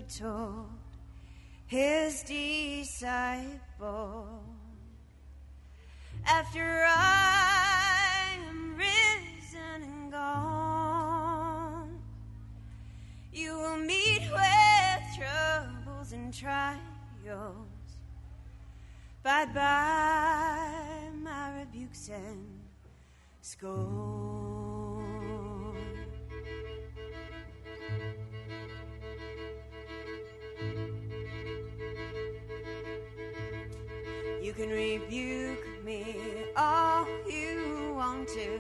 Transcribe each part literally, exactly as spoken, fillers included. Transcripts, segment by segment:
told his disciple, after I am risen and gone, you will meet with troubles and trials. Bye-bye, my rebukes and scorn. You can rebuke me all you want to.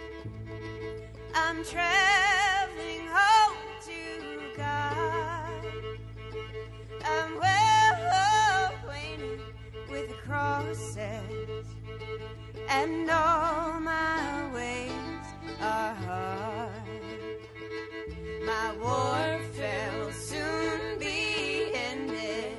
I'm traveling home to God. I'm well acquainted with the crosses, and all my ways are hard. My warfare will soon be ended.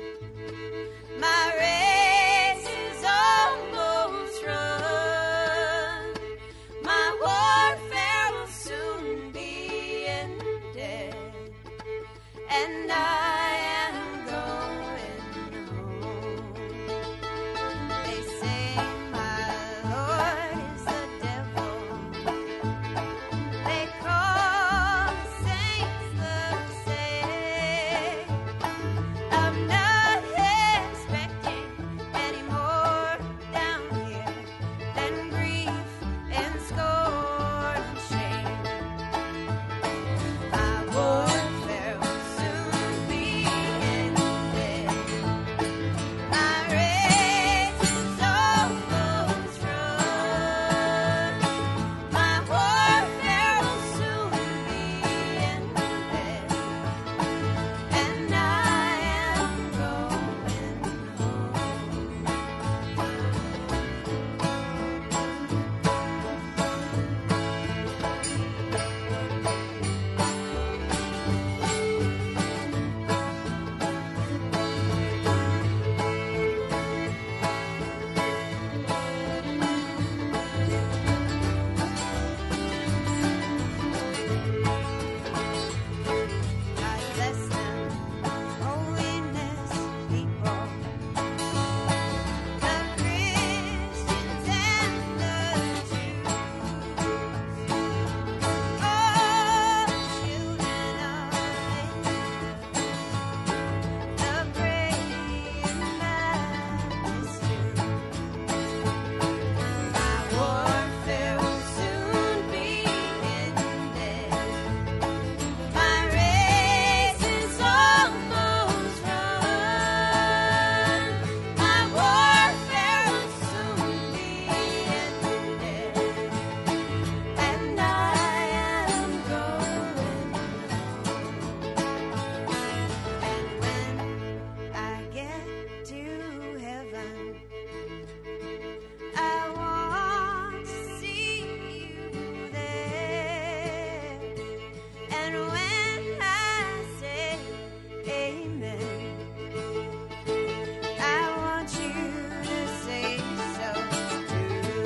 My race is almost run. My warfare will soon be ended, and I am going home. They say my Lord is the devil. They call the saints the same. I'm not expecting any more down here than grief and scorn and shame. My warfare will soon be ended. My race is almost run. My warfare will soon be ended, and I am going home. God bless them, holiness people, the Christians and the Jews, all children of angels, the praying majesty. My warfare will soon be ended. My race is almost run. My warfare will soon be ended, and I am going home. And when I get to heaven, I want to see you there. And when I say amen, I want you to say so too.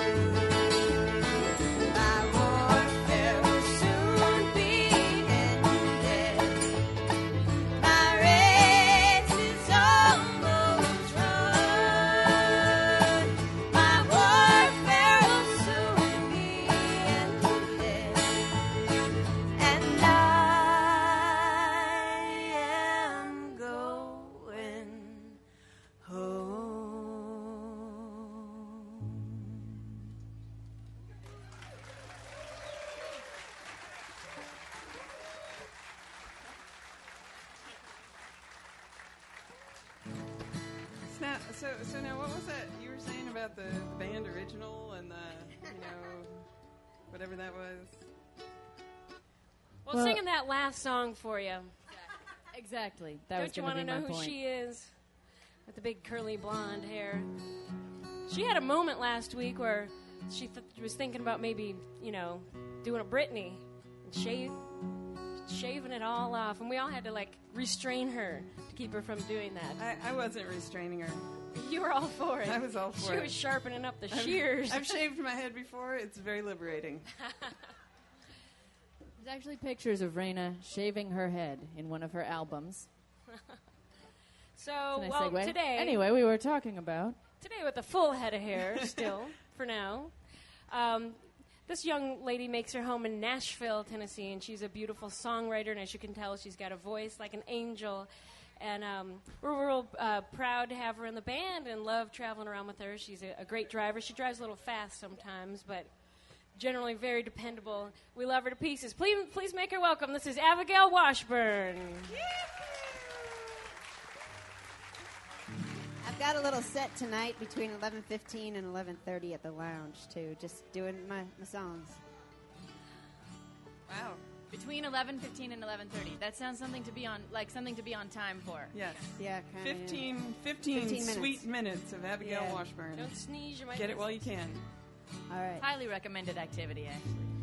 My warfare will soon be ended. My race is almost run. My warfare will soon be ended, and I am going home. So now, so, so now, what was that you were saying about the, the band original and the, you know, whatever that was? Well, Well- singing that last song for you. Exactly. That was Don't you going want to to be know my who point. she is? With the big curly blonde hair. She had a moment last week where she th- was thinking about maybe, you know, doing a Britney and shave, shaving it all off. And we all had to, like, restrain her to keep her from doing that. I, I wasn't restraining her. You were all for it. I was all for she it. was sharpening up the I've- shears. I've shaved my head before. It's very liberating. There's actually pictures of Raina shaving her head in one of her albums. So, Nice well, segue. today... Anyway, we were talking about... Today with a full head of hair still, for now. Um, this young lady makes her home in Nashville, Tennessee, and she's a beautiful songwriter, and as you can tell, she's got a voice like an angel. And um, we're real uh, proud to have her in the band and love traveling around with her. She's a, a great driver. She drives a little fast sometimes, but generally very dependable. We love her to pieces. Please, please make her welcome. This is Abigail Washburn. I've got a little set tonight between eleven fifteen and eleven thirty at the lounge, too, just doing my, my songs. Wow. Between eleven fifteen and eleven thirty. That sounds something to be on, like something to be on time for. Yes. Yeah, kind of. fifteen, fifteen, fifteen minutes. sweet minutes of Abigail Yeah. Washburn. Don't sneeze, you might Get it miss while you can. All right. Highly recommended activity, actually.